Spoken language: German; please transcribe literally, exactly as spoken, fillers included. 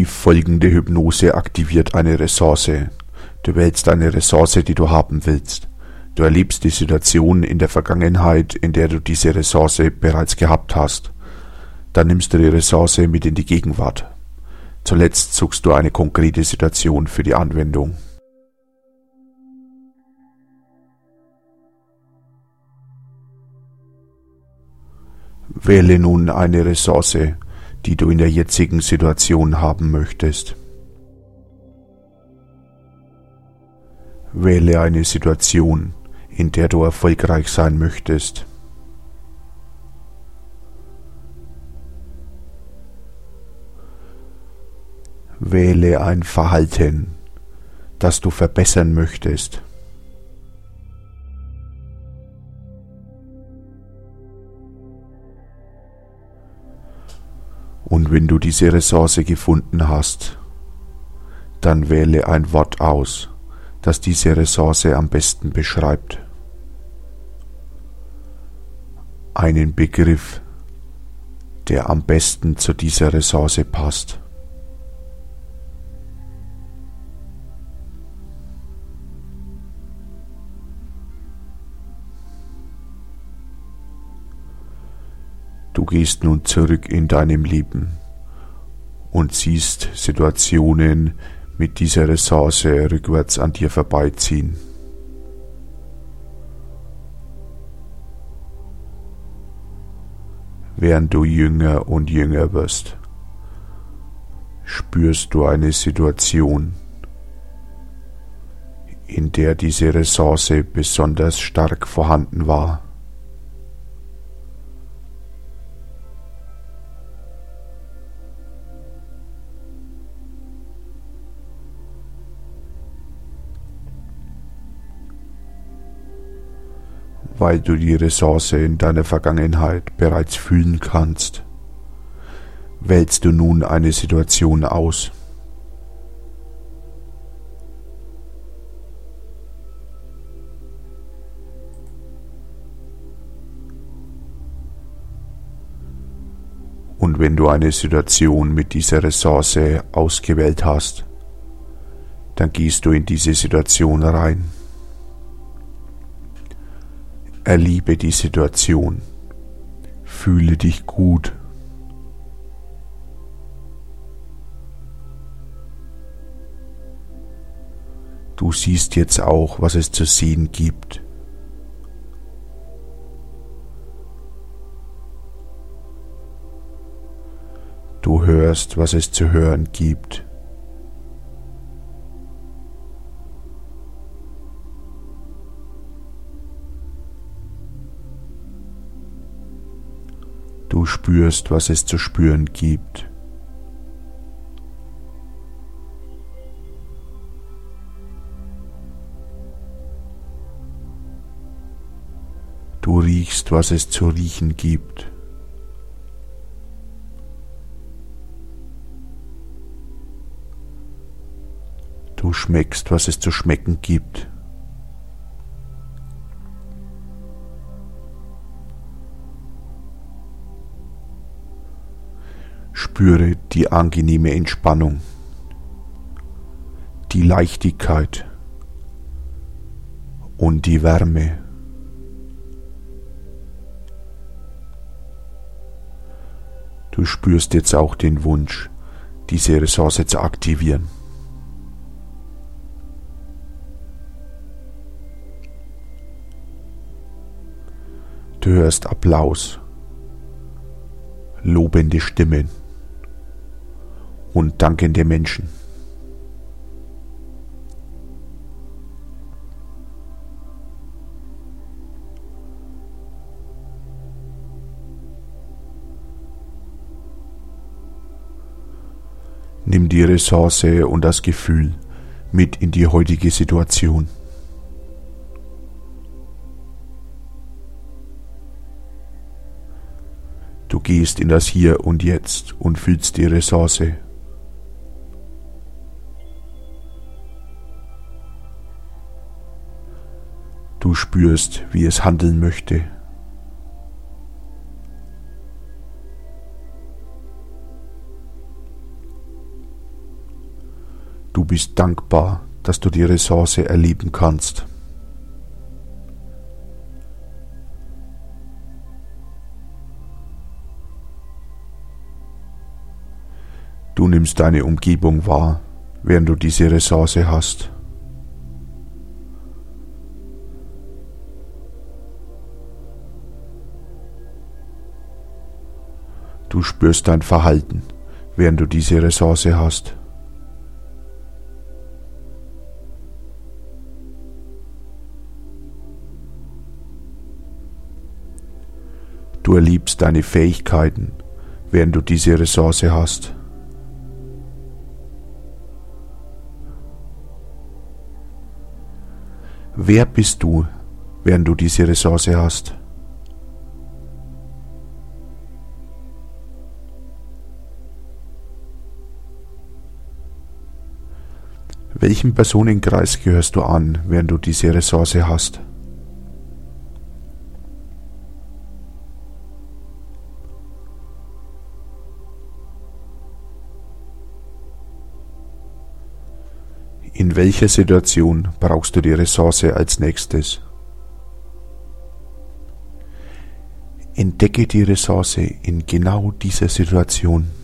Die folgende Hypnose aktiviert eine Ressource. Du wählst eine Ressource, die du haben willst. Du erlebst die Situation in der Vergangenheit, in der du diese Ressource bereits gehabt hast. Dann nimmst du die Ressource mit in die Gegenwart. Zuletzt suchst du eine konkrete Situation für die Anwendung. Wähle nun eine Ressource, die du in der jetzigen Situation haben möchtest. Wähle eine Situation, in der du erfolgreich sein möchtest. Wähle ein Verhalten, das du verbessern möchtest. Und wenn du diese Ressource gefunden hast, dann wähle ein Wort aus, das diese Ressource am besten beschreibt. Einen Begriff, der am besten zu dieser Ressource passt. Du gehst nun zurück in deinem Leben und siehst Situationen mit dieser Ressource rückwärts an dir vorbeiziehen. Während du jünger und jünger wirst, spürst du eine Situation, in der diese Ressource besonders stark vorhanden war. Weil du die Ressource in deiner Vergangenheit bereits fühlen kannst, wählst du nun eine Situation aus. Und wenn du eine Situation mit dieser Ressource ausgewählt hast, dann gehst du in diese Situation rein. Erlebe die Situation. Fühle dich gut. Du siehst jetzt auch, was es zu sehen gibt. Du hörst, was es zu hören gibt. Du spürst, was es zu spüren gibt. Du riechst, was es zu riechen gibt. Du schmeckst, was es zu schmecken gibt. Spüre die angenehme Entspannung, die Leichtigkeit und die Wärme. Du spürst jetzt auch den Wunsch, diese Ressource zu aktivieren. Du hörst Applaus, lobende Stimmen und dankende Menschen. Nimm die Ressource und das Gefühl mit in die heutige Situation. Du gehst in das Hier und Jetzt und fühlst die Ressource. Du spürst, wie es handeln möchte. bist dankbar, dass du die Ressource erleben kannst. Du nimmst deine Umgebung wahr, während du diese Ressource hast. Du spürst dein Verhalten, während du diese Ressource hast. Du erlebst deine Fähigkeiten, während du diese Ressource hast. Wer bist du, während du diese Ressource hast? Welchem Personenkreis gehörst du an, während du diese Ressource hast? In welcher Situation brauchst du die Ressource als nächstes? Entdecke die Ressource in genau dieser Situation.